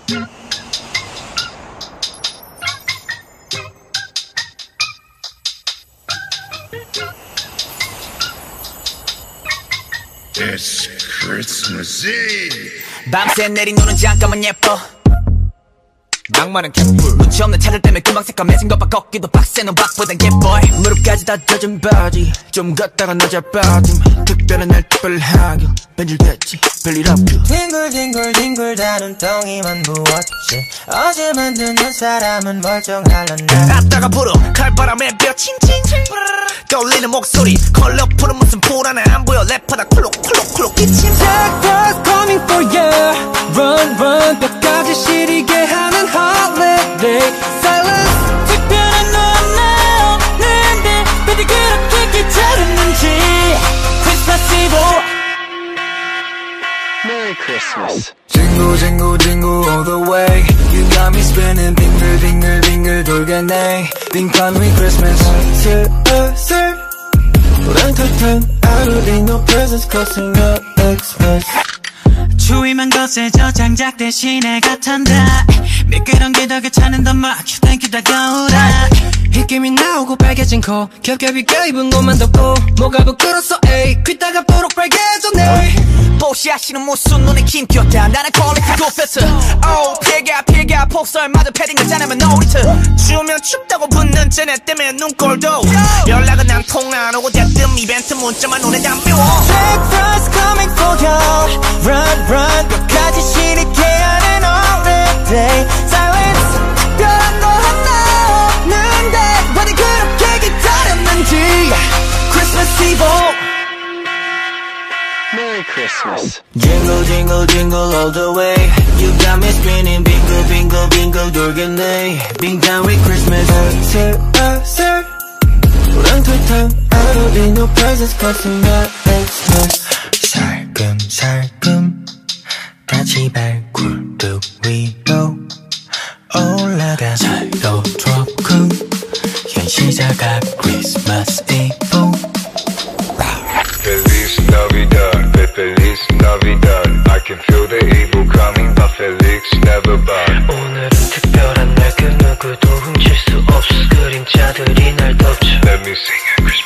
It's Christmas Eve. 밤새 내린 눈은 잠깐만 예뻐. 낭만은 갯불. 눈치 없는 차들 때문에 금방 새까매진 것봐. 걷기도 빡세 넌 박보단 예뻐. 무릎까지 다 젖은 바지 좀 걷다가 낮아 빠짐. 특별한 날 특별하게 변질됐지 별일 없고. 뒹굴뒹굴 다 눈덩이만 부었지. 어제 만드는 사람은 멀쩡할란다. 앞다가 불어 칼바람에 뼈 칭칭 떠올리는 목소리 컬러풀은 무슨 불안해 안 보여 랩하다 콜록콜록콜록 기침. Jack was coming for you. Run run 뼈까지 시리게 하는 holiday silence. 특별한 너와 나였는데 왜 그렇게 귀찮았는지. Christmas Eve. Merry Christmas. Jingle jingle jingle all the way. You got me spinning 빙글 빙글 빙글 돌겠네. Think on me Christmas. 슬슬 우렁탕탕 I don't need no presents costing up Xmas. 추위만 거세져 장작 대신에 gat한다. 미끄러운 게 더 괜찮은 더 much Thank you 다가오라. 입김이 나오고 빨개진 코 겹겹이 껴입은 옷만 덮고 뭐가 부끄러웠어 에이 귀따가 뽀록 빨개졌네. 뽀시하시는 모습 눈에 김겼다. 나는 퀄리티 굿패스. 피가 폭설마저 패딩을 짜내면 놀이트. 추우면 춥다고 붙는 쟤네 때문에 눈꼴도. 연락은 난 통 안 오고 대뜸 이벤트 문자만 눈에 담겨. Breakfast coming for you. Run run 끝까지 시리게 하는 holiday silence. 특별한 거 하나 없는데 왜 그렇게 기다렸는지. Christmas Eve. Merry Christmas. Jingle jingle jingle all the way. You got me spinning bingle bingle bingle 돌겠네. Bing down with Christmas. 슬슬 우렁탕탕 I don't need no presents costing up Xmas. 살금살금 다시 발굴뚝 위로 올라가. 살도 조금 현시자가 Christmas Eve. Feliz Navidad, Feliz Navidad. I can feel the evil coming, but Felix never bad. 오늘은 특별한 날 그 누구도 훔칠 수 없어. 그림자들이 날 덮쳐. Let me sing a